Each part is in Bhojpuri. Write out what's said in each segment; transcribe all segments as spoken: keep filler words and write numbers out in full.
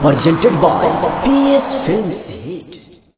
presented by P S Films Hit.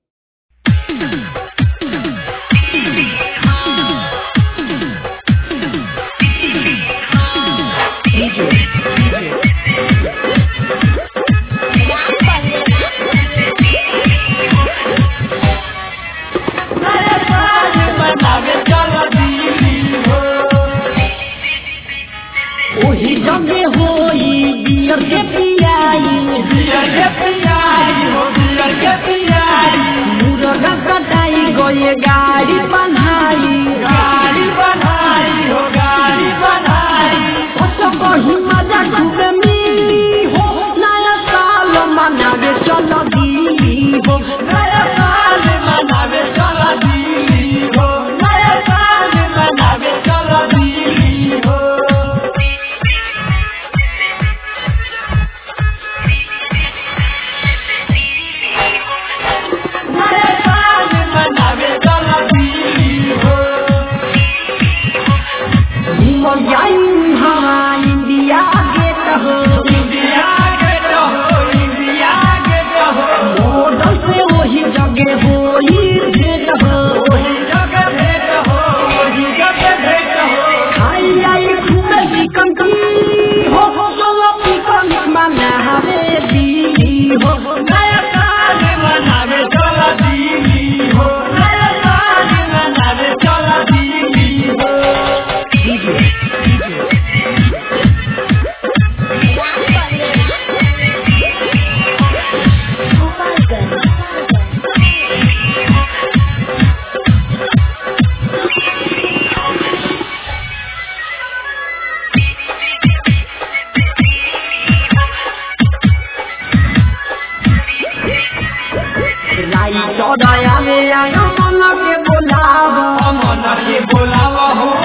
ये गाड़ी बनाई गाड़ी बनाई हो गाड़ी बनाई सबको ही मजा खूब मिली हो नया साल मनावे चलो दिल्ली हो नया साल मनावे चलो दिल्ली हो नया साल मनावे चलो दिल्ली हो इंडिया गेट हो इंडिया गेट हो इंडिया गेट हो मॉडल से वही जगह हो भेट हो वही जगह भेट हो वही जगह भेट हो खाई आई खूब चिकन की हो चलो चिकन मनावे दिल्ली हो नया साल मनावे चलो दिल्ली हो नया साल मनावे चलो दिल्ली हो दया में आया मन के बोलावा मन के बोलावा हो